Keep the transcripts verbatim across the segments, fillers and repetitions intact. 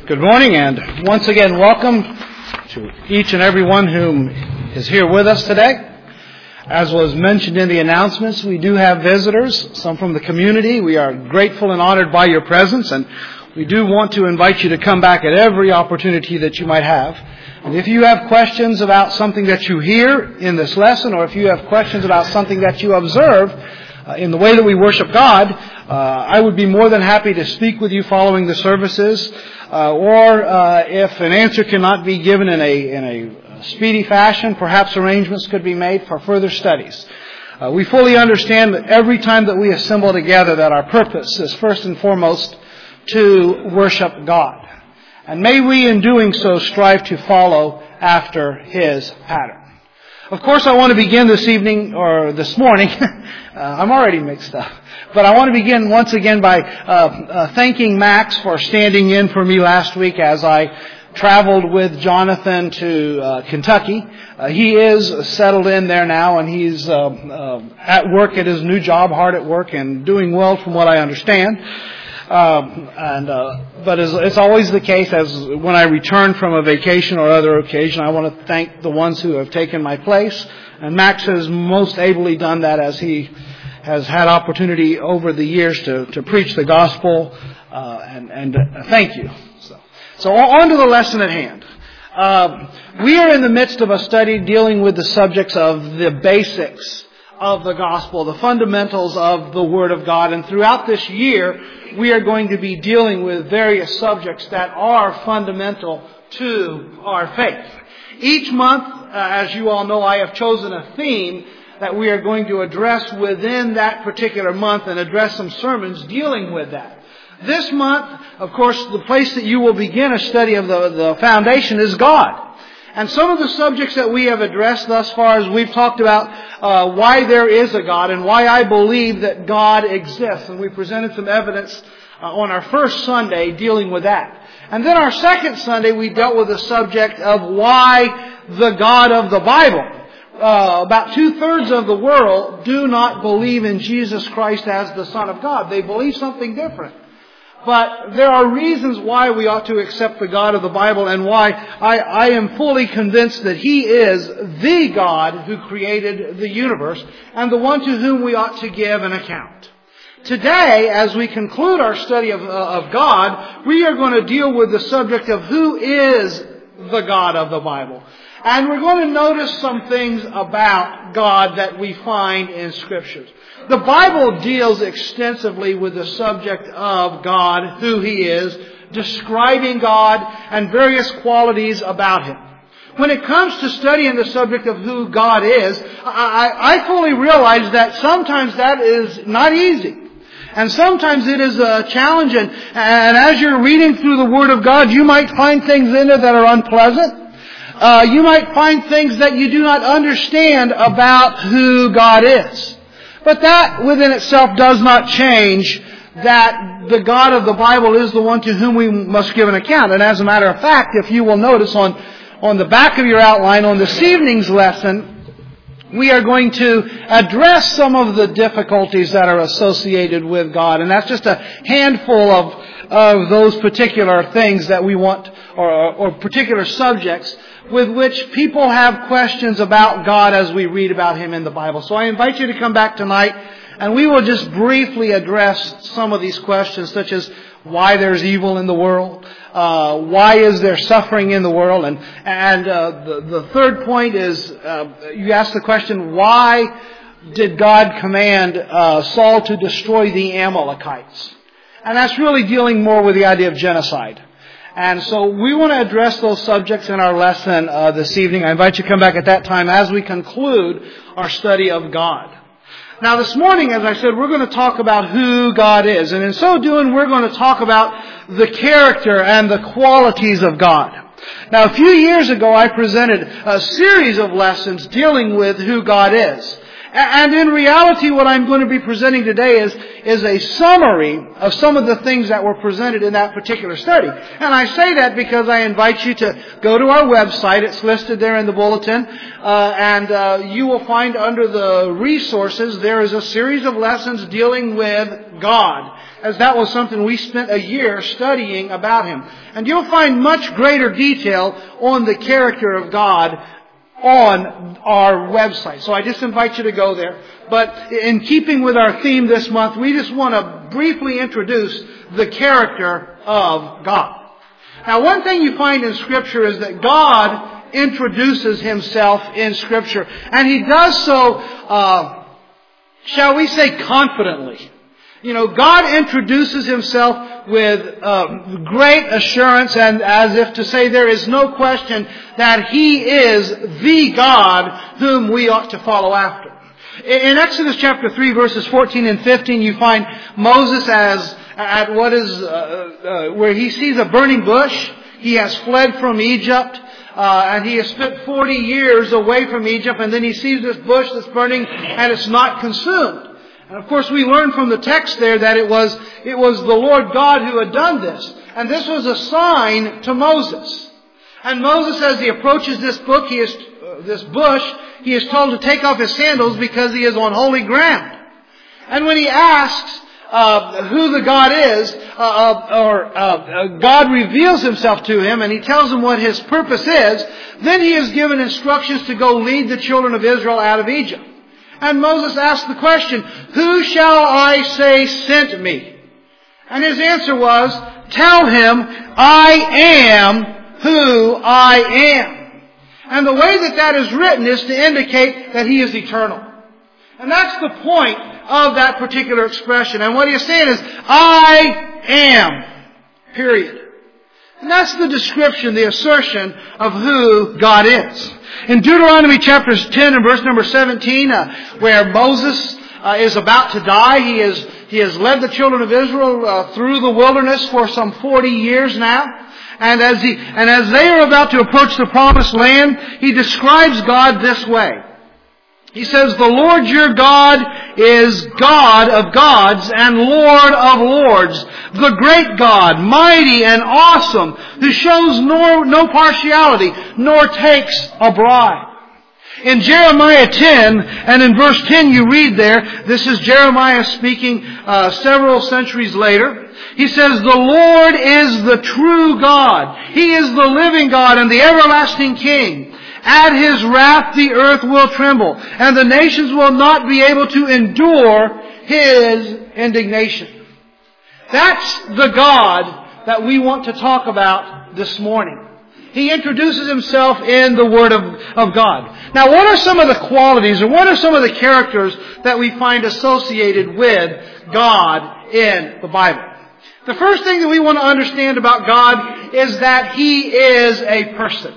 Good morning, and once again, welcome to each and every one whom is here with us today. As was mentioned in the announcements, we do have visitors, some from the community. We are grateful and honored by your presence, and we do want to invite you to come back at every opportunity that you might have. And if you have questions about something that you hear in this lesson, or if you have questions about something that you observe uh, in the way that we worship God, uh, I would be more than happy to speak with you following the services. Uh, or uh, if an answer cannot be given in a in a speedy fashion, perhaps arrangements could be made for further studies. Uh, we fully understand that every time that we assemble together, that our purpose is first and foremost to worship God. And may we, in doing so, strive to follow after His pattern. Of course, I want to begin this evening, or this morning, uh, I'm already mixed up, but I want to begin once again by uh, uh, thanking Max for standing in for me last week as I traveled with Jonathan to uh, Kentucky. Uh, he is settled in there now, and he's uh, uh, at work at his new job, hard at work, and doing well from what I understand. Um, and uh, but as it's always the case, as when I return from a vacation or other occasion, I want to thank the ones who have taken my place. And Max has most ably done that, as he has had opportunity over the years to, to preach the gospel. Uh, and and uh, thank you. So, so on to the lesson at hand. Uh, we are in the midst of a study dealing with the subjects of the basics of the gospel, the fundamentals of the Word of God. And throughout this year, we are going to be dealing with various subjects that are fundamental to our faith. Each month, uh, as you all know, I have chosen a theme that we are going to address within that particular month and address some sermons dealing with that. This month, of course, the place that you will begin a study of the, the foundation is God. And some of the subjects that we have addressed thus far, as we've talked about uh, why there is a God and why I believe that God exists. And we presented some evidence uh, on our first Sunday dealing with that. And then our second Sunday, we dealt with the subject of why the God of the Bible. Uh, about two-thirds of the world do not believe in Jesus Christ as the Son of God. They believe something different. But there are reasons why we ought to accept the God of the Bible, and why I, I am fully convinced that He is the God who created the universe and the one to whom we ought to give an account. Today, as we conclude our study of, uh, of God, we are going to deal with the subject of who is the God of the Bible. And we're going to notice some things about God that we find in Scriptures. The Bible deals extensively with the subject of God, who He is, describing God and various qualities about Him. When it comes to studying the subject of who God is, I, I fully realize that sometimes that is not easy. And sometimes it is a challenge. And, and as you're reading through the Word of God, you might find things in it that are unpleasant. Uh, you might find things that you do not understand about who God is. But that within itself does not change that the God of the Bible is the one to whom we must give an account. And as a matter of fact, if you will notice on, on the back of your outline on this evening's lesson, we are going to address some of the difficulties that are associated with God. And that's just a handful of, of those particular things that we want, or, or particular subjects with which people have questions about God as we read about Him in the Bible. So I invite you to come back tonight, and we will just briefly address some of these questions, such as why there's evil in the world, uh, why is there suffering in the world, and and uh, the, the third point is uh, you ask the question, why did God command uh, Saul to destroy the Amalekites? And that's really dealing more with the idea of genocide. And so we want to address those subjects in our lesson uh, this evening. I invite you to come back at that time as we conclude our study of God. Now this morning, as I said, we're going to talk about who God is. And in so doing, we're going to talk about the character and the qualities of God. Now a few years ago, I presented a series of lessons dealing with who God is. And in reality, what I'm going to be presenting today is, is a summary of some of the things that were presented in that particular study. And I say that because I invite you to go to our website. It's listed there in the bulletin. Uh, and uh, you will find under the resources, there is a series of lessons dealing with God, as that was something we spent a year studying about Him. And you'll find much greater detail on the character of God on our website. So I just invite you to go there. But in keeping with our theme this month, we just want to briefly introduce the character of God. Now, one thing you find in Scripture is that God introduces Himself in Scripture. And He does so, uh, shall we say, confidently. You know, God introduces Himself with uh, great assurance, and as if to say there is no question that He is the God whom we ought to follow after. In Exodus chapter three, verses fourteen and fifteen, you find Moses as at what is uh, uh, where he sees a burning bush. He has fled from Egypt. Uh, and he has spent forty years away from Egypt, and then he sees this bush that's burning, and it's not consumed. And of course we learn from the text there that it was, it was the Lord God who had done this. And this was a sign to Moses. And Moses, as he approaches this book, he is, uh, this bush, he is told to take off his sandals because he is on holy ground. And when he asks uh, who the God is, uh, uh, or uh, uh, God reveals Himself to him and He tells him what His purpose is, then he is given instructions to go lead the children of Israel out of Egypt. And Moses asked the question, who shall I say sent me? And his answer was, tell him, I am who I am. And the way that that is written is to indicate that He is eternal. And that's the point of that particular expression. And what he is saying is, I am. Period. And that's the description, the assertion of who God is. In Deuteronomy chapter ten and verse number seventeen, uh, where Moses uh, is about to die, he is he has led the children of Israel uh, through the wilderness for some forty years now. And as he and as they are about to approach the promised land, he describes God this way. He says, the Lord your God is God of gods and Lord of lords, the great God, mighty and awesome, who shows no, no partiality, nor takes a bribe. In Jeremiah ten, and in verse ten you read there, this is Jeremiah speaking uh, several centuries later. He says, the Lord is the true God. He is the living God and the everlasting King. At His wrath the earth will tremble, and the nations will not be able to endure His indignation. That's the God that we want to talk about this morning. He introduces Himself in the Word of, of God. Now, what are some of the qualities, or what are some of the characters that we find associated with God in the Bible? The first thing that we want to understand about God is that He is a person.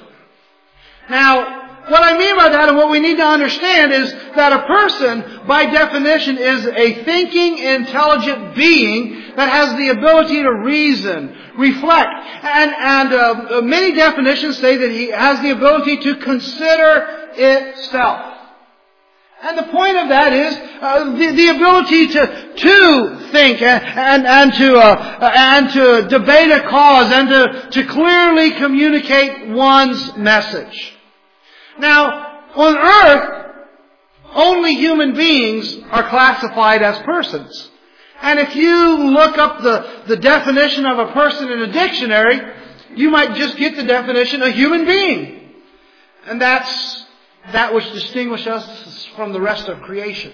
Now, what I mean by that and what we need to understand is that a person, by definition, is a thinking, intelligent being that has the ability to reason, reflect. And, and uh, many definitions say that he has the ability to consider itself. And the point of that is uh, the, the ability to to think and and, and to uh, and to debate a cause and to, to clearly communicate one's message. Now, on earth, only human beings are classified as persons. And if you look up the, the definition of a person in a dictionary, you might just get the definition of human being. And that's that which distinguishes us from the rest of creation.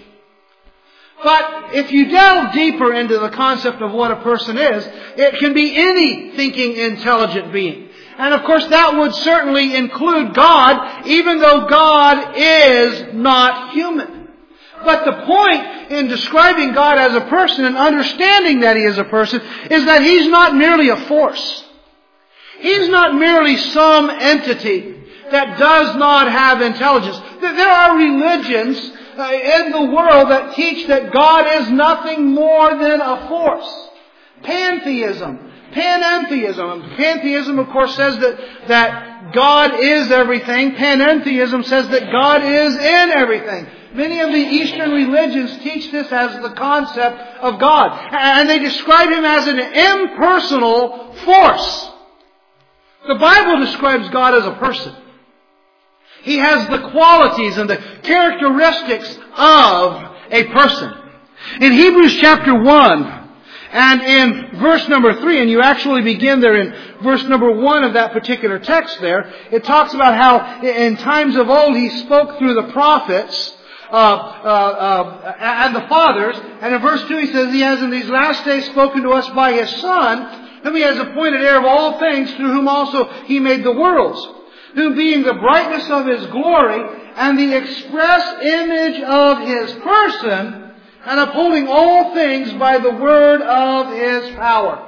But if you delve deeper into the concept of what a person is, it can be any thinking, intelligent being. And of course that would certainly include God, even though God is not human. But the point in describing God as a person and understanding that He is a person is that He's not merely a force. He's not merely some entity that does not have intelligence. There are religions in the world that teach that God is nothing more than a force. Pantheism. Panentheism. Pantheism, of course, says that, that God is everything. Panentheism says that God is in everything. Many of the Eastern religions teach this as the concept of God. And they describe Him as an impersonal force. The Bible describes God as a person. He has the qualities and the characteristics of a person. In Hebrews chapter one, and in verse number three, and you actually begin there in verse number one of that particular text there, it talks about how in times of old He spoke through the prophets uh, uh, uh, and the fathers. And in verse two He says, He has in these last days spoken to us by His Son, whom He has appointed heir of all things, through whom also He made the worlds, who being the brightness of His glory and the express image of His person, and upholding all things by the word of His power.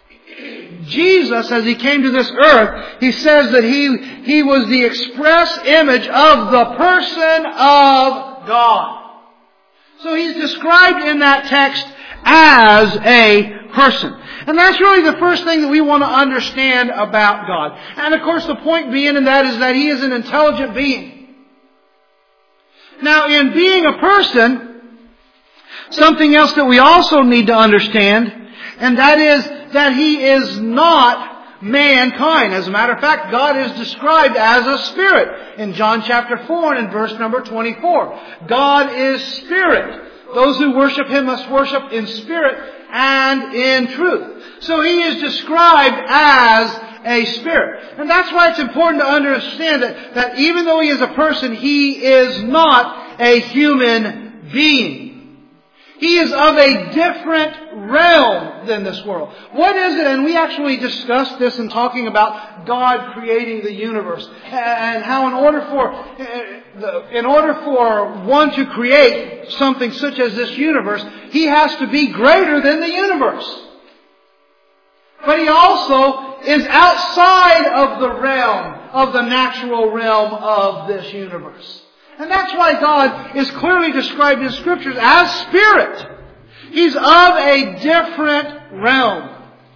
Jesus, as He came to this earth, He says that He, he was the express image of the person of God. So He's described in that text as a person. And that's really the first thing that we want to understand about God. And of course the point being in that is that He is an intelligent being. Now in being a person, something else that we also need to understand, and that is that He is not mankind. As a matter of fact, God is described as a spirit in John chapter four and in verse number twenty-four. God is spirit. Those who worship Him must worship in spirit and in truth. So He is described as a spirit. And that's why it's important to understand that, that even though He is a person, He is not a human being. He is of a different realm than this world. What is it? And we actually discussed this in talking about God creating the universe. And how in order for, in order for one to create something such as this universe, He has to be greater than the universe. But He also is outside of the realm, of the natural realm of this universe. And that's why God is clearly described in Scriptures as spirit. He's of a different realm.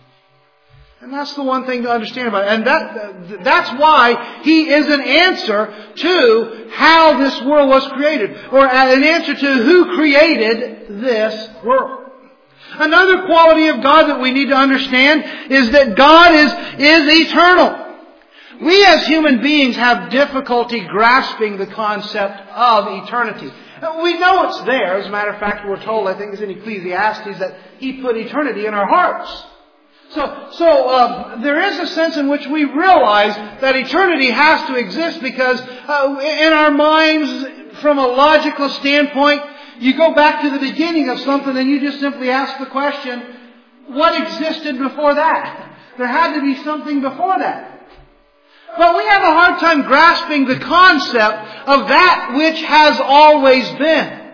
And that's the one thing to understand about it. And that, that's why He is an answer to how this world was created. Or an answer to who created this world. Another quality of God that we need to understand is that God is, is eternal. We as human beings have difficulty grasping the concept of eternity. We know it's there. As a matter of fact, we're told, I think it's in Ecclesiastes, that He put eternity in our hearts. So, so uh, there is a sense in which we realize that eternity has to exist because uh, in our minds, from a logical standpoint, you go back to the beginning of something and you just simply ask the question, what existed before that? There had to be something before that. But we have a hard time grasping the concept of that which has always been.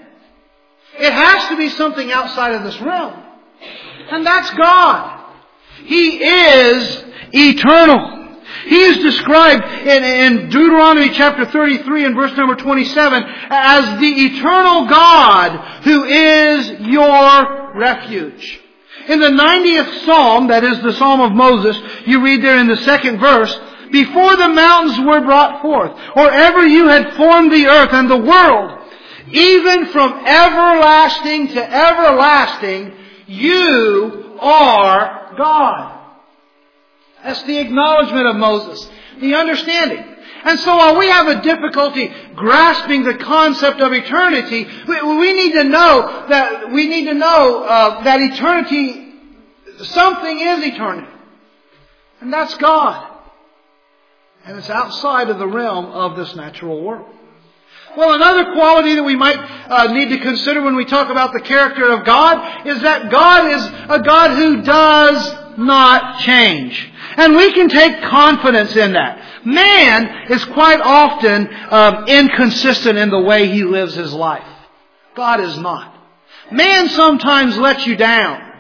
It has to be something outside of this realm. And that's God. He is eternal. He is described in, in Deuteronomy chapter thirty-three and verse number twenty-seven as the eternal God who is your refuge. In the ninetieth Psalm, that is the Psalm of Moses, you read there in the second verse, before the mountains were brought forth, or ever you had formed the earth and the world, even from everlasting to everlasting, you are God. That's the acknowledgement of Moses, the understanding. And so while we have a difficulty grasping the concept of eternity, we, we need to know that we need to know uh, that eternity, something is eternity, and that's God. And it's outside of the realm of this natural world. Well, another quality that we might uh, need to consider when we talk about the character of God is that God is a God who does not change. And we can take confidence in that. Man is quite often um, inconsistent in the way he lives his life. God is not. Man sometimes lets you down.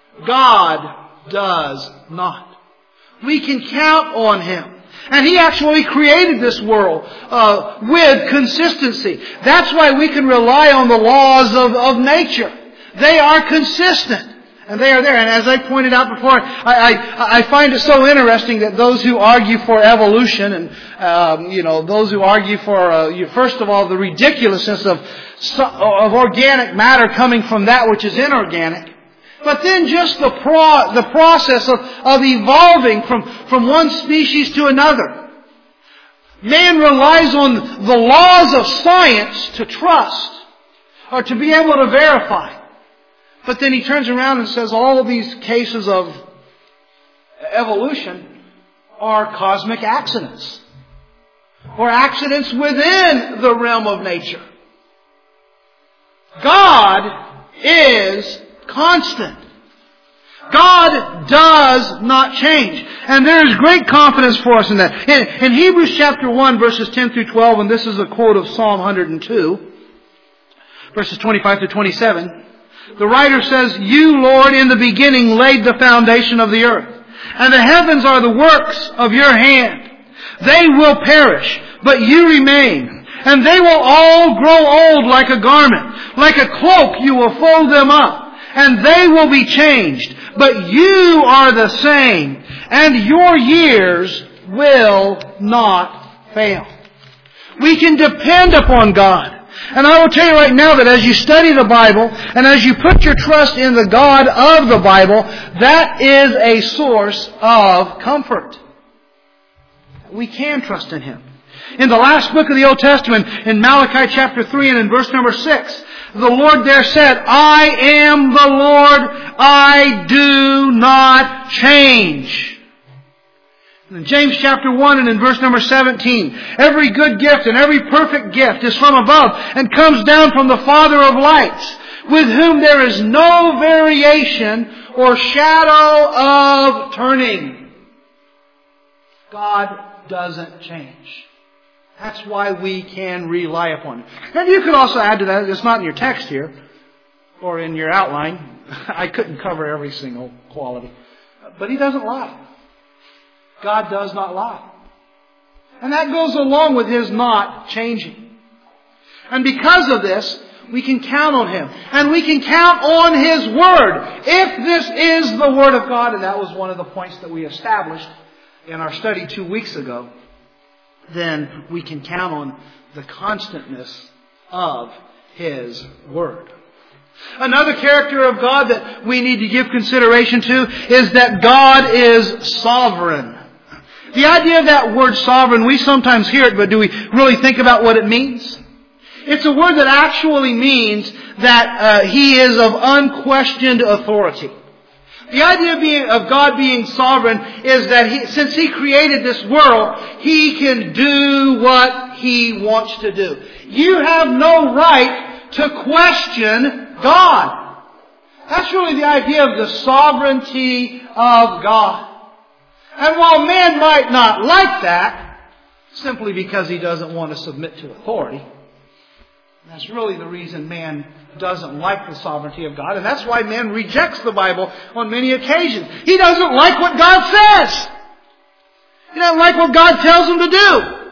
God does not. We can count on Him. And He actually created this world uh, with consistency. That's why we can rely on the laws of, of nature. They are consistent. And they are there. And as I pointed out before, I, I, I find it so interesting that those who argue for evolution and, um, you know, those who argue for, uh, you, first of all, the ridiculousness of, of organic matter coming from that which is inorganic. But then just the pro, the process of, of evolving from, from one species to another. Man relies on the laws of science to trust or to be able to verify. But then he turns around and says all of these cases of evolution are cosmic accidents. Or accidents within the realm of nature. God is constant. God does not change. And there is great confidence for us in that. In, in Hebrews chapter one, verses ten through twelve, and this is a quote of Psalm one hundred two, verses twenty-five to twenty-seven, the writer says, "You, Lord, in the beginning laid the foundation of the earth, and the heavens are the works of your hand. They will perish, but you remain, and they will all grow old like a garment. Like a cloak you will fold them up, and they will be changed. But you are the same, and your years will not fail." We can depend upon God. And I will tell you right now that as you study the Bible and as you put your trust in the God of the Bible, that is a source of comfort. We can trust in Him. In the last book of the Old Testament, in Malachi chapter three and in verse number six, the Lord there said, "I am the Lord, I do not change." In James chapter one and in verse number seventeen, "Every good gift and every perfect gift is from above and comes down from the Father of lights, with whom there is no variation or shadow of turning." God doesn't change. That's why we can rely upon Him. And you could also add to that, it's not in your text here or in your outline. I couldn't cover every single quality. But He doesn't lie. God does not lie. And that goes along with His not changing. And because of this, we can count on Him. And we can count on His Word. If this is the Word of God, and that was one of the points that we established in our study two weeks ago, then we can count on the constantness of His Word. Another character of God that we need to give consideration to is that God is sovereign. The idea of that word sovereign, we sometimes hear it, but do we really think about what it means? It's a word that actually means that uh, He is of unquestioned authority. The idea of, being, of God being sovereign is that he, since He created this world, He can do what He wants to do. You have no right to question God. That's really the idea of the sovereignty of God. And while man might not like that, simply because he doesn't want to submit to authority, that's really the reason man doesn't like the sovereignty of God. And that's why man rejects the Bible on many occasions. He doesn't like what God says. He doesn't like what God tells him to do.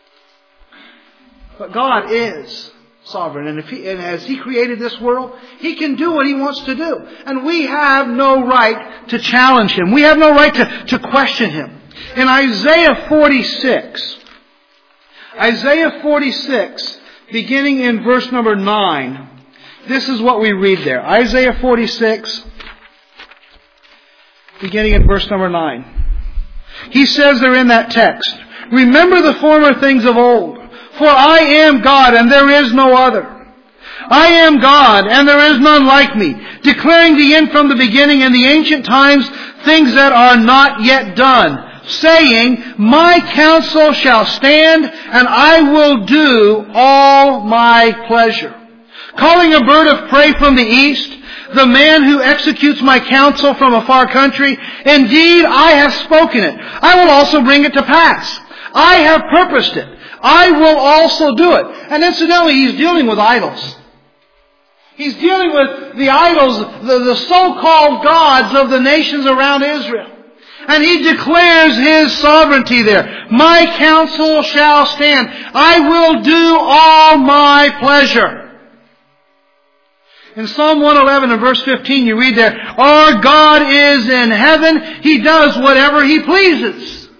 But God is sovereign. And, if he, and as He created this world, He can do what He wants to do. And we have no right to challenge Him. We have no right to, to question Him. In Isaiah forty-six, Isaiah forty-six, beginning in verse number nine, this is what we read there. Isaiah forty-six, beginning in verse number nine. He says there in that text, "Remember the former things of old. For I am God, and there is no other. I am God, and there is none like me, declaring the end from the beginning and the ancient times, things that are not yet done, saying, My counsel shall stand, and I will do all my pleasure. Calling a bird of prey from the east, the man who executes my counsel from a far country, indeed I have spoken it. I will also bring it to pass. I have purposed it. I will also do it." And incidentally, He's dealing with idols. He's dealing with the idols, the, the so-called gods of the nations around Israel. And He declares His sovereignty there. "My counsel shall stand. I will do all my pleasure." In Psalm one eleven and verse fifteen, you read there, our God is in heaven. He does whatever He pleases.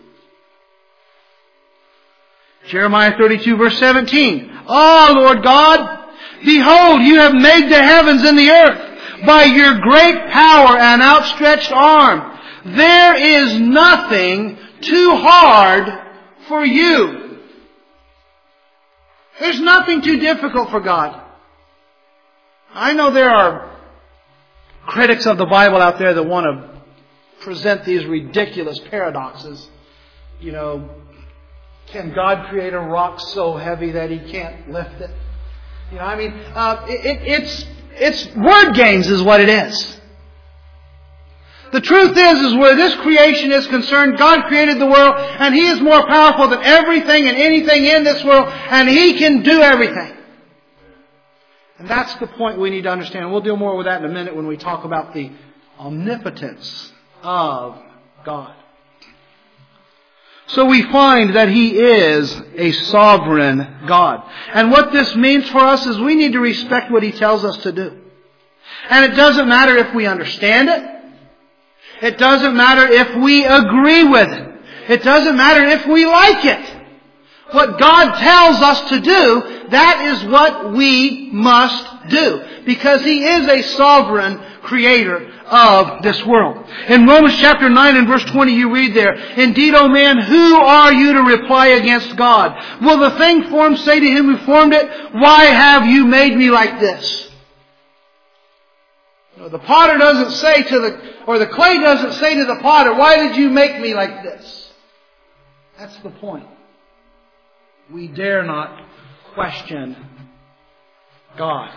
Jeremiah thirty-two verse seventeen. Ah, Lord God, behold, you have made the heavens and the earth by your great power and outstretched arm. There is nothing too hard for you. There's nothing too difficult for God. I know there are critics of the Bible out there that want to present these ridiculous paradoxes. You know, can God create a rock so heavy that He can't lift it? You know, I mean, uh, it, it's it's word games is what it is. The truth is, is where this creation is concerned, God created the world, and He is more powerful than everything and anything in this world, and He can do everything. And that's the point we need to understand. We'll deal more with that in a minute when we talk about the omnipotence of God. So we find that He is a sovereign God. And what this means for us is we need to respect what He tells us to do. And it doesn't matter if we understand it. It doesn't matter if we agree with it. It doesn't matter if we like it. What God tells us to do, that is what we must do. Because He is a sovereign creator of this world. In Romans chapter nine and verse twenty you read there, indeed, O man, who are you to reply against God? Will the thing formed say to Him who formed it, why have you made me like this? You know, the potter doesn't say to the, or the clay doesn't say to the potter, why did you make me like this? That's the point. We dare not question God.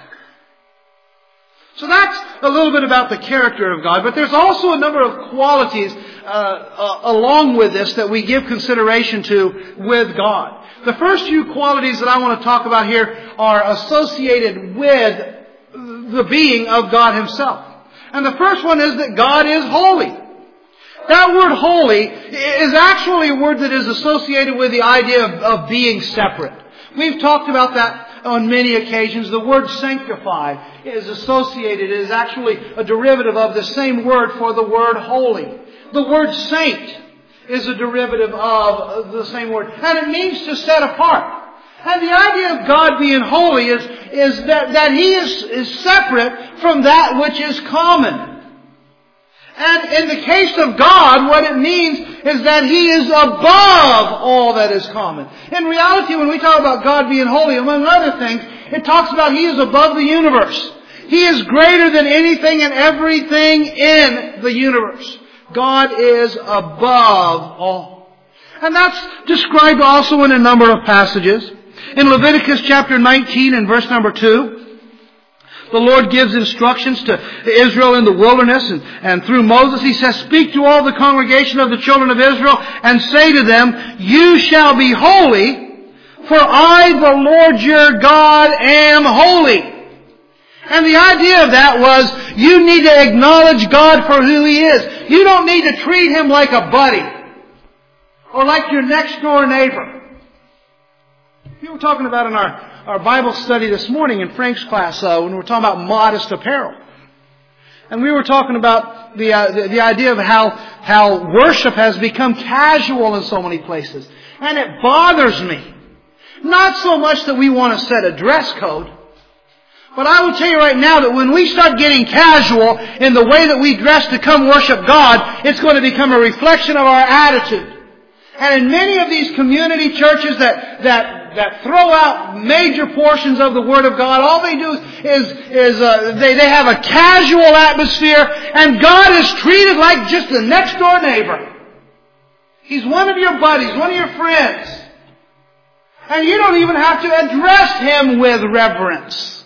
So that's a little bit about the character of God. But there's also a number of qualities uh, uh, along with this that we give consideration to with God. The first few qualities that I want to talk about here are associated with the being of God Himself. And the first one is that God is holy. That word holy is actually a word that is associated with the idea of, of being separate. We've talked about that on many occasions. The word sanctify is associated, it is actually a derivative of the same word for the word holy. The word saint is a derivative of the same word. And it means to set apart. And the idea of God being holy is, is that, that He is, is separate from that which is common. And in the case of God, what it means is that He is above all that is common. In reality, when we talk about God being holy, among other things, it talks about He is above the universe. He is greater than anything and everything in the universe. God is above all. And that's described also in a number of passages. In Leviticus chapter nineteen and verse number two, the Lord gives instructions to Israel in the wilderness, and, and through Moses He says, speak to all the congregation of the children of Israel and say to them, you shall be holy, for I, the Lord your God, am holy. And the idea of that was, you need to acknowledge God for who He is. You don't need to treat Him like a buddy or like your next door neighbor. We were talking about in our, our Bible study this morning in Frank's class uh, when we were talking about modest apparel. And we were talking about the, uh, the, the idea of how, how worship has become casual in so many places. And it bothers me. Not so much that we want to set a dress code, but I will tell you right now that when we start getting casual in the way that we dress to come worship God, it's going to become a reflection of our attitude. And in many of these community churches that, that, that throw out major portions of the Word of God, all they do is, is uh, they, they have a casual atmosphere, and God is treated like just the next door neighbor. He's one of your buddies, one of your friends. And you don't even have to address Him with reverence.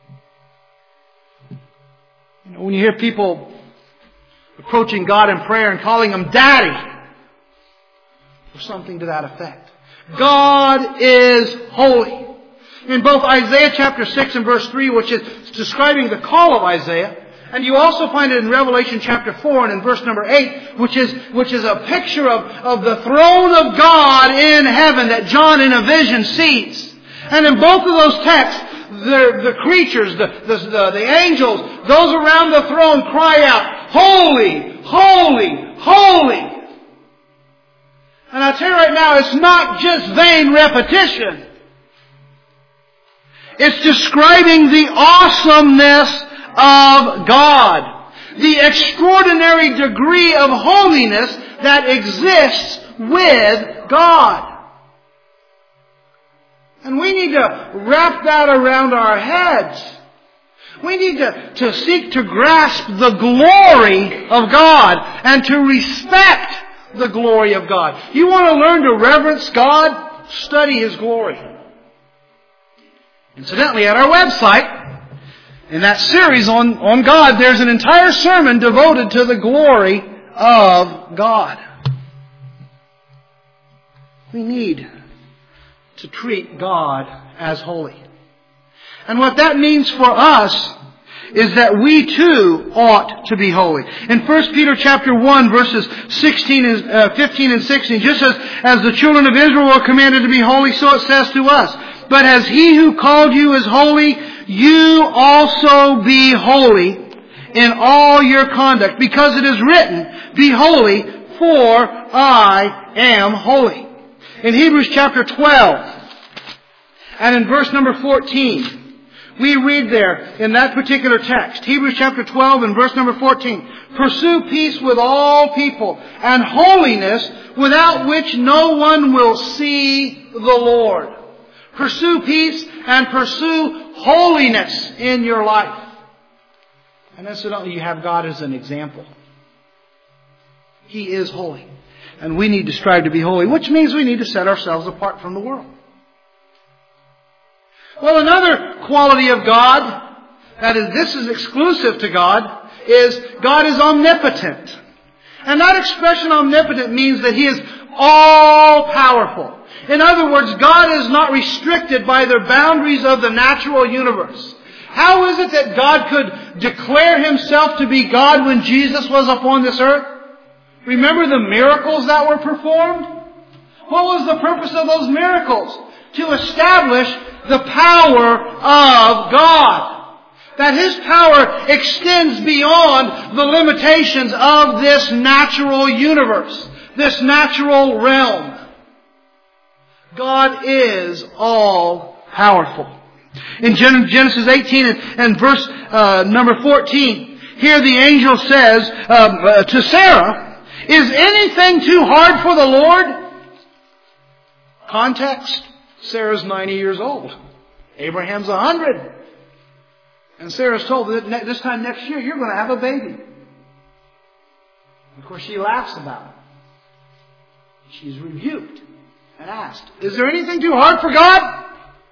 You know, when you hear people approaching God in prayer and calling Him Daddy, or something to that effect. God is holy. In both Isaiah chapter six and verse three, which is describing the call of Isaiah, and you also find it in Revelation chapter four and in verse number eight, which is, which is a picture of, of the throne of God in heaven that John in a vision sees. And in both of those texts, the, the creatures, the, the, the, the angels, those around the throne cry out, holy, holy, holy. And I'll tell you right now, it's not just vain repetition. It's describing the awesomeness of God. The extraordinary degree of holiness that exists with God. And we need to wrap that around our heads. We need to, to seek to grasp the glory of God and to respect the glory of God. You want to learn to reverence God? Study His glory. Incidentally, at our website, in that series on, on God, there's an entire sermon devoted to the glory of God. We need to treat God as holy. And what that means for us is that we too ought to be holy. In First Peter chapter one, verses sixteen and, uh, fifteen and sixteen, just as, as the children of Israel were commanded to be holy, so it says to us, but as He who called you is holy, you also be holy in all your conduct, because it is written, be holy, for I am holy. In Hebrews chapter twelve, and in verse number fourteen, we read there in that particular text, Hebrews chapter twelve and verse number fourteen, pursue peace with all people and holiness, without which no one will see the Lord. Pursue peace and pursue holiness in your life. And incidentally, you have God as an example. He is holy. And we need to strive to be holy, which means we need to set ourselves apart from the world. Well, another quality of God, that is, this is exclusive to God, is God is omnipotent. And that expression omnipotent means that He is all-powerful. In other words, God is not restricted by the boundaries of the natural universe. How is it that God could declare Himself to be God when Jesus was upon this earth? Remember the miracles that were performed? What was the purpose of those miracles? To establish the power of God. That His power extends beyond the limitations of this natural universe, this natural realm. God is all-powerful. In Genesis eighteen and verse uh, number fourteen, here the angel says um, uh, to Sarah, is anything too hard for the Lord? Context, Sarah's ninety years old. Abraham's one hundred. And Sarah's told that this time next year you're going to have a baby. Of course, she laughs about it. She's rebuked and asked, is there anything too hard for God?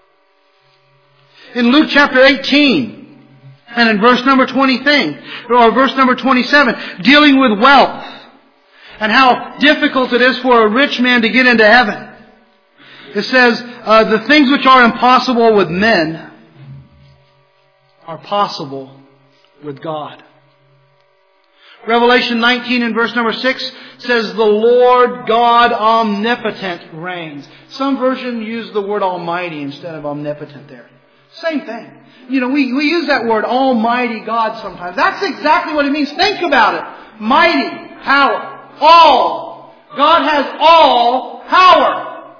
In Luke chapter eighteen and in verse number twenty thing, or verse number twenty-seven, dealing with wealth and how difficult it is for a rich man to get into heaven. It says, uh, the things which are impossible with men are possible with God. Revelation nineteen and verse number six says, the Lord God omnipotent reigns. Some versions use the word almighty instead of omnipotent there. Same thing. You know, we, we use that word almighty God sometimes. That's exactly what it means. Think about it. Mighty, power, all. God has all power.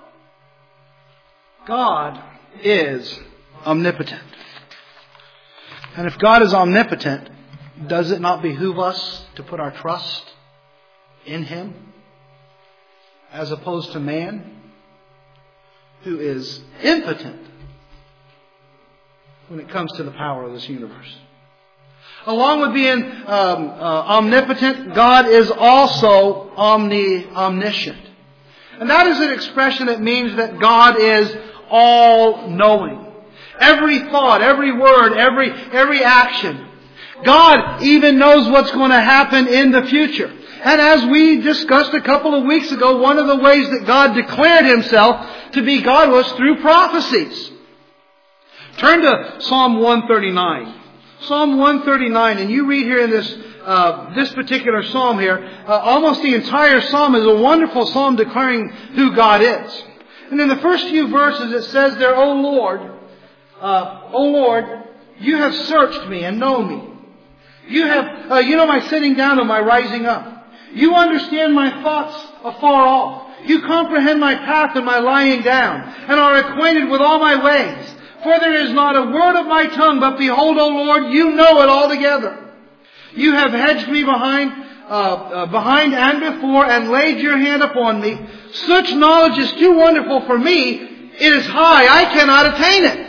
God is omnipotent. And if God is omnipotent, does it not behoove us to put our trust in Him as opposed to man, who is impotent when it comes to the power of this universe? Along with being um, uh, omnipotent, God is also omni omniscient. And that is an expression that means that God is all-knowing. Every thought, every word, every every action. God even knows what's going to happen in the future. And as we discussed a couple of weeks ago, one of the ways that God declared Himself to be God was through prophecies. Turn to Psalm one thirty-nine. Psalm one thirty-nine, and you read here in this uh, this particular psalm here, uh, almost the entire psalm is a wonderful psalm declaring who God is. And in the first few verses it says there, O Lord, uh, O Lord, you have searched me and know me. You have, uh, you know my sitting down and my rising up. You understand my thoughts afar off. You comprehend my path and my lying down, and are acquainted with all my ways. For there is not a word of my tongue, but behold, O Lord, you know it altogether. You have hedged me behind, uh, uh, behind and before, and laid your hand upon me. Such knowledge is too wonderful for me. It is high. I cannot attain it.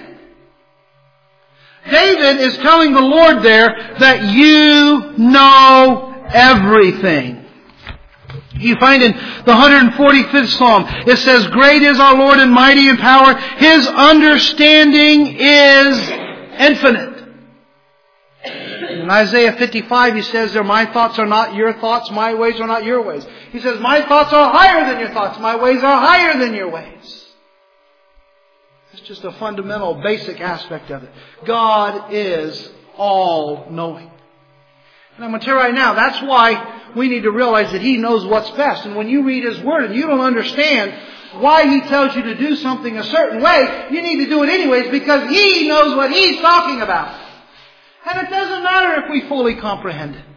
David is telling the Lord there that you know everything. You find in the one hundred forty-fifth Psalm, it says, great is our Lord and mighty in power. His understanding is infinite. In Isaiah fifty-five, he says, my thoughts are not your thoughts, my ways are not your ways. He says, my thoughts are higher than your thoughts, my ways are higher than your ways. It's just a fundamental, basic aspect of it. God is all-knowing. And I'm going to tell you right now, that's why we need to realize that He knows what's best. And when you read His Word and you don't understand why He tells you to do something a certain way, you need to do it anyways because He knows what He's talking about. And it doesn't matter if we fully comprehend it.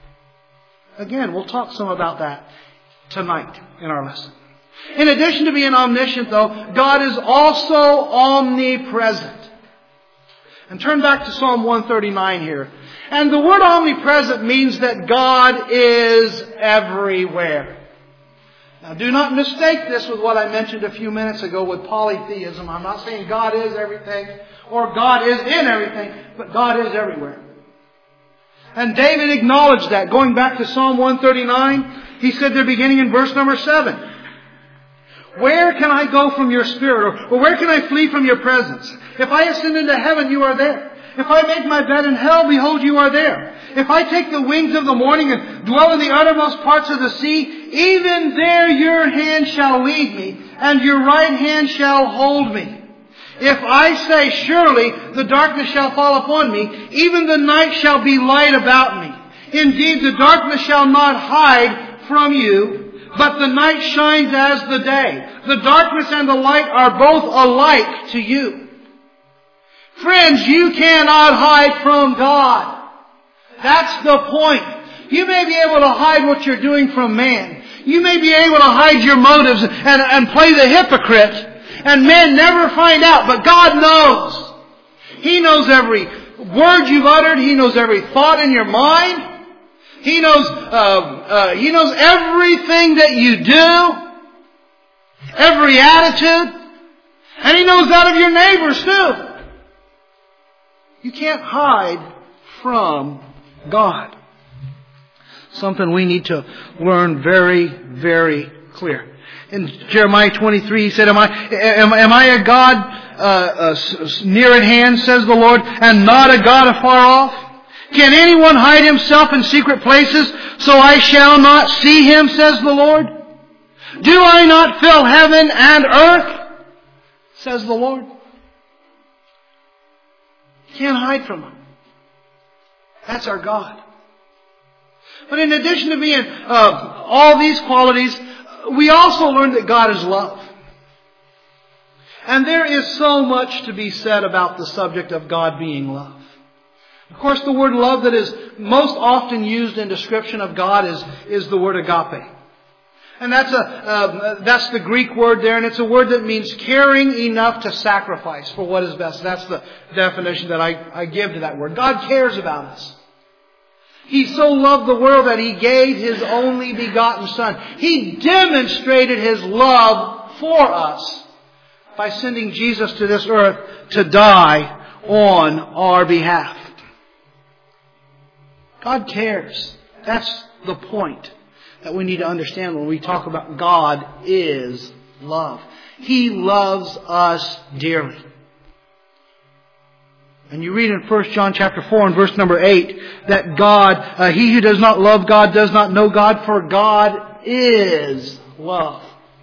Again, we'll talk some about that tonight in our lesson. In addition to being omniscient, though, God is also omnipresent. And turn back to Psalm one thirty-nine here. And the word omnipresent means that God is everywhere. Now, do not mistake this with what I mentioned a few minutes ago with polytheism. I'm not saying God is everything or God is in everything, but God is everywhere. And David acknowledged that. Going back to Psalm one thirty-nine, he said there beginning in verse number seven. Where can I go from your spirit? Or, or where can I flee from your presence? If I ascend into heaven, you are there. If I make my bed in hell, behold, you are there. If I take the wings of the morning and dwell in the uttermost parts of the sea, even there your hand shall lead me, and your right hand shall hold me. If I say, surely the darkness shall fall upon me, even the night shall be light about me. Indeed, the darkness shall not hide from you, but the night shines as the day. The darkness and the light are both alike to you. Friends, you cannot hide from God. That's the point. You may be able to hide what you're doing from man. You may be able to hide your motives and, and play the hypocrite. And men never find out, but God knows. He knows every word you've uttered. He knows every thought in your mind. He knows, uh, uh, He knows everything that you do, every attitude, and He knows that of your neighbors too. You can't hide from God. Something we need to learn very, very clear. In Jeremiah twenty-three, he said, Am I, am, am I a God uh, uh, near at hand, says the Lord, and not a God afar off? Can anyone hide himself in secret places, so I shall not see him, says the Lord? Do I not fill heaven and earth, says the Lord? Can't hide from Him. That's our God. But in addition to being uh, all these qualities, we also learn that God is love. And there is so much to be said about the subject of God being love. Of course, the word love that is most often used in description of God is, is the word agape. And that's a uh, that's the Greek word there, and it's a word that means caring enough to sacrifice for what is best. That's the definition that I, I give to that word. God cares about us. He so loved the world that He gave His only begotten Son. He demonstrated His love for us by sending Jesus to this earth to die on our behalf. God cares. That's the point that we need to understand when we talk about God is love. He loves us dearly. And you read in First John chapter four and verse number eight that God, uh, he who does not love God does not know God, for God is love.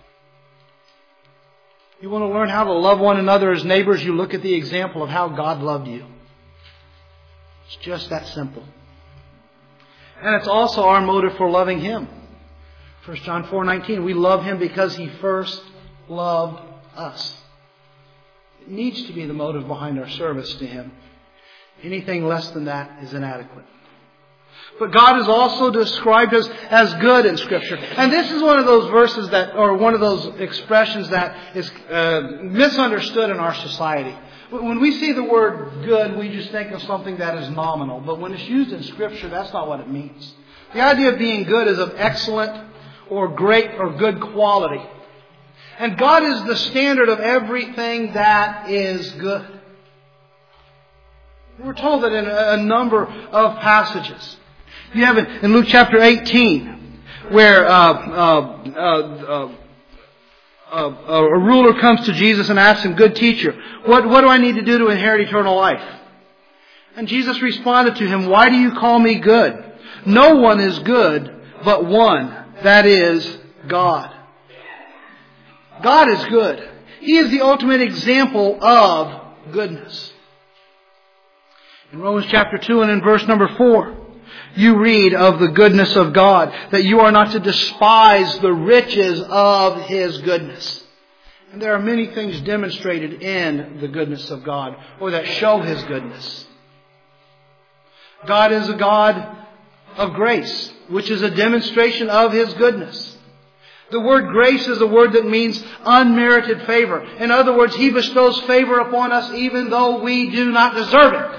You want to learn how to love one another as neighbors, you look at the example of how God loved you. It's just that simple. And it's also our motive for loving Him. First John four nineteen, we love Him because He first loved us. It needs to be the motive behind our service to Him. Anything less than that is inadequate. But God is also described as, as good in Scripture. And this is one of those verses that, or one of those expressions that is uh, misunderstood in our society. When we see the word good, we just think of something that is nominal. But when it's used in Scripture, that's not what it means. The idea of being good is of excellent or great or good quality. And God is the standard of everything that is good. We're told that in a number of passages. You have it in Luke chapter eighteen, where uh, uh, uh, uh, uh, a ruler comes to Jesus and asks Him, "Good teacher, what, what do I need to do to inherit eternal life?" And Jesus responded to him, "Why do you call me good? No one is good but one, that is God." God is good. He is the ultimate example of goodness. In Romans chapter two and in verse number four, you read of the goodness of God, that you are not to despise the riches of His goodness. And there are many things demonstrated in the goodness of God, or that show His goodness. God is a God of grace, which is a demonstration of His goodness. The word grace is a word that means unmerited favor. In other words, He bestows favor upon us even though we do not deserve it.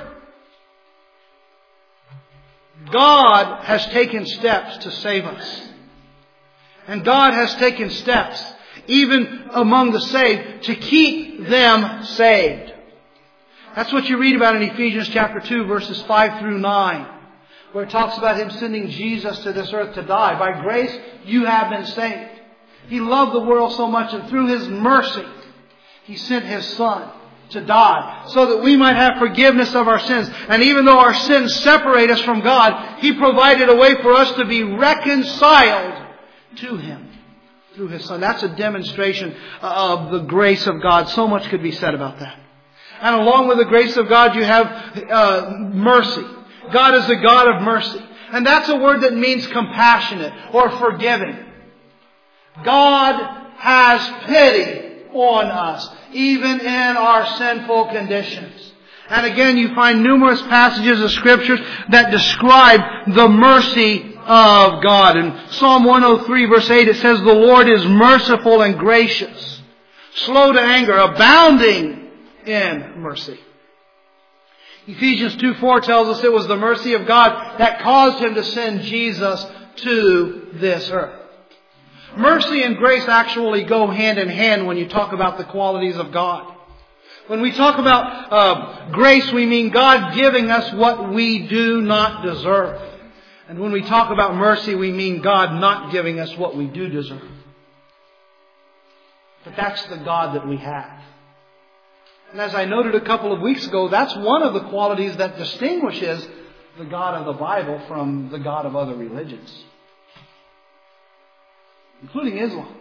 God has taken steps to save us. And God has taken steps, even among the saved, to keep them saved. That's what you read about in Ephesians chapter two, verses five through nine, where it talks about Him sending Jesus to this earth to die. By grace, you have been saved. He loved the world so much, and through His mercy, He sent His Son to die, so that we might have forgiveness of our sins. And even though our sins separate us from God, He provided a way for us to be reconciled to Him through His Son. That's a demonstration of the grace of God. So much could be said about that. And along with the grace of God, you have uh, mercy. God is the God of mercy. And that's a word that means compassionate or forgiving. God has pity on us, even in our sinful conditions. And again, you find numerous passages of Scriptures that describe the mercy of God. In Psalm one oh three, verse eight, it says, "The Lord is merciful and gracious, slow to anger, abounding in mercy." Ephesians two four tells us it was the mercy of God that caused Him to send Jesus to this earth. Mercy and grace actually go hand in hand when you talk about the qualities of God. When we talk about uh, grace, we mean God giving us what we do not deserve. And when we talk about mercy, we mean God not giving us what we do deserve. But that's the God that we have. And as I noted a couple of weeks ago, that's one of the qualities that distinguishes the God of the Bible from the God of other religions, including Islam.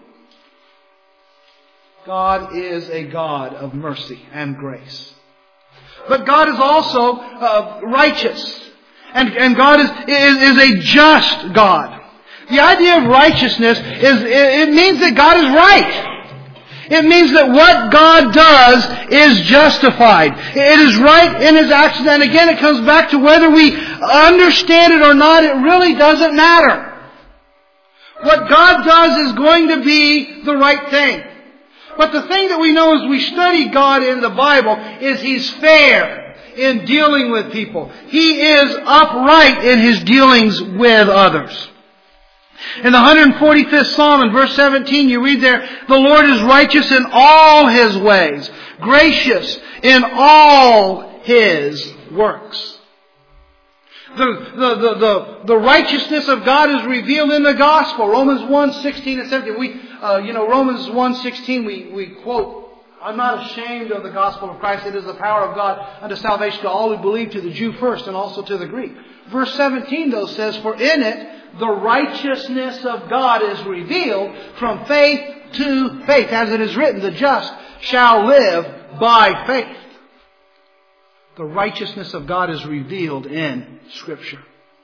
God is a God of mercy and grace. But God is also uh, righteous. And, and God is, is, is a just God. The idea of righteousness is, it means that God is right. It means that what God does is justified. It is right in His actions. And again, it comes back to whether we understand it or not, it really doesn't matter. What God does is going to be the right thing. But the thing that we know as we study God in the Bible is He's fair in dealing with people. He is upright in His dealings with others. In the one hundred forty-fifth Psalm, in verse seventeen, you read there, "The Lord is righteous in all His ways, gracious in all His works." The, the, the, the, the righteousness of God is revealed in the gospel. Romans one sixteen and seventeen. We, uh, you know, Romans one sixteen, we, we quote, "I'm not ashamed of the gospel of Christ. It is the power of God unto salvation to all who believe, to the Jew first and also to the Greek." Verse seventeen, though, says, "For in it the righteousness of God is revealed from faith to faith. As it is written, the just shall live by faith." The righteousness of God is revealed in Scripture.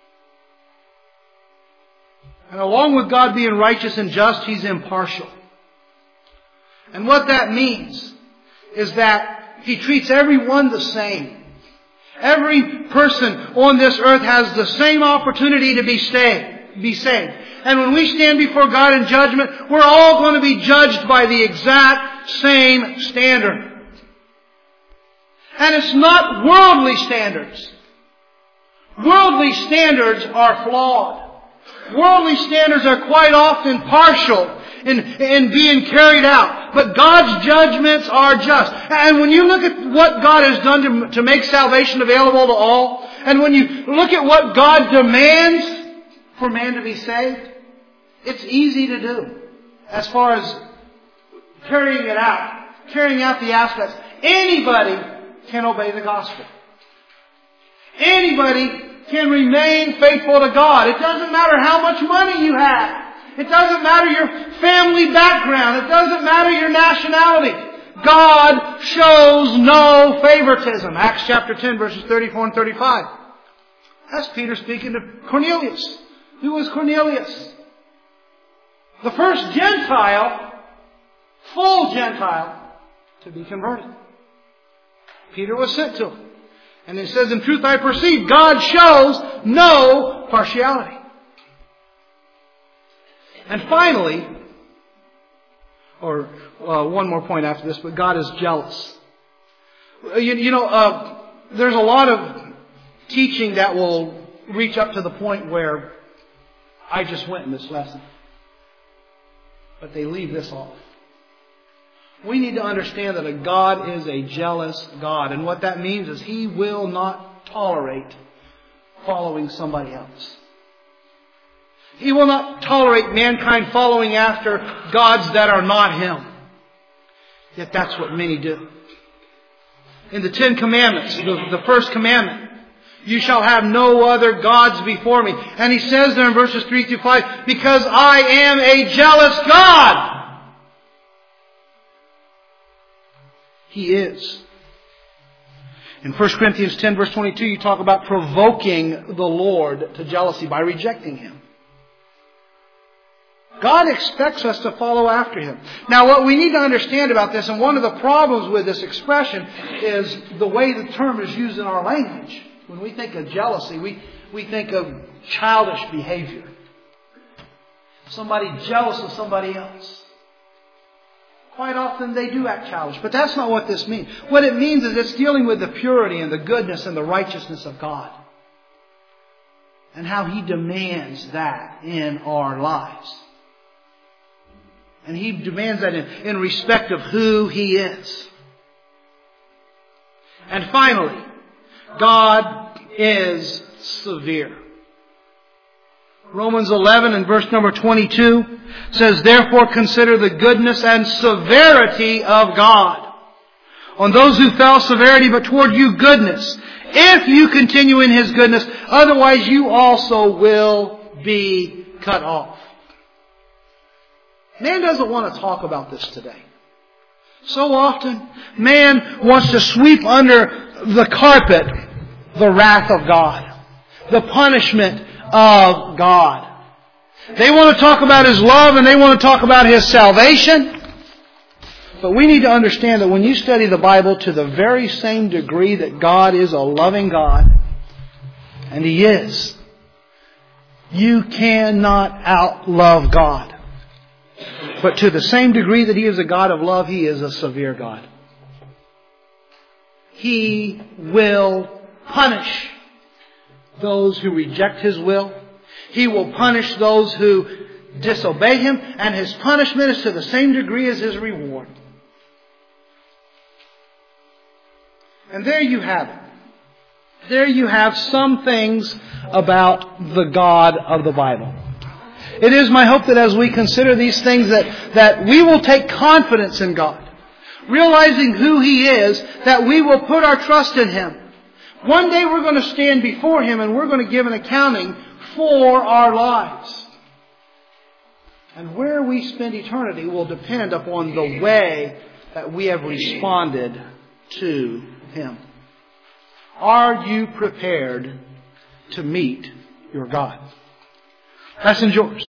And along with God being righteous and just, He's impartial. And what that means is that He treats everyone the same. Every person on this earth has the same opportunity to be saved. Be saved. And when we stand before God in judgment, we're all going to be judged by the exact same standard. And it's not worldly standards. Worldly standards are flawed. Worldly standards are quite often partial in, in being carried out. But God's judgments are just. And when you look at what God has done to, to make salvation available to all, and when you look at what God demands for man to be saved, it's easy to do as far as carrying it out, carrying out the aspects. Anybody can obey the gospel. Anybody can remain faithful to God. It doesn't matter how much money you have. It doesn't matter your family background. It doesn't matter your nationality. God shows no favoritism. Acts chapter ten, verses thirty-four and thirty-five. That's Peter speaking to Cornelius. Who was Cornelius? The first Gentile, full Gentile, to be converted. Peter was sent to him. And it says, in truth I perceive, God shows no partiality. And finally, or uh, one more point after this, but God is jealous. You, you know, uh, there's a lot of teaching that will reach up to the point where I just went in this lesson. But they leave this off. We need to understand that a God is a jealous God. And what that means is He will not tolerate following somebody else. He will not tolerate mankind following after gods that are not Him. Yet that's what many do. In the Ten Commandments, the, the first commandment, you shall have no other gods before me. And He says there in verses three through five, because I am a jealous God. He is. In First Corinthians ten, verse twenty-two, you talk about provoking the Lord to jealousy by rejecting Him. God expects us to follow after Him. Now, what we need to understand about this, and one of the problems with this expression, is the way the term is used in our language. When we think of jealousy, we, we think of childish behavior. Somebody jealous of somebody else. Quite often they do act childish. But that's not what this means. What it means is it's dealing with the purity and the goodness and the righteousness of God. And how He demands that in our lives. And He demands that in, in respect of who He is. And finally, God is severe. Romans eleven and verse number twenty-two says, therefore consider the goodness and severity of God. On those who fell, severity, but toward you goodness. If you continue in His goodness, otherwise you also will be cut off. Man doesn't want to talk about this today. So often, man wants to sweep under the carpet the wrath of God, the punishment of God. They want to talk about His love and they want to talk about His salvation. But we need to understand that when you study the Bible to the very same degree that God is a loving God, and He is, you cannot outlove God. But to the same degree that He is a God of love, He is a severe God. He will punish those who reject His will. He will punish those who disobey Him. And His punishment is to the same degree as His reward. And there you have it. There you have some things about the God of the Bible. It is my hope that as we consider these things that, that we will take confidence in God. Realizing who He is, that we will put our trust in Him. One day we're going to stand before Him and we're going to give an accounting for our lives. And where we spend eternity will depend upon the way that we have responded to Him. Are you prepared to meet your God? That's yours.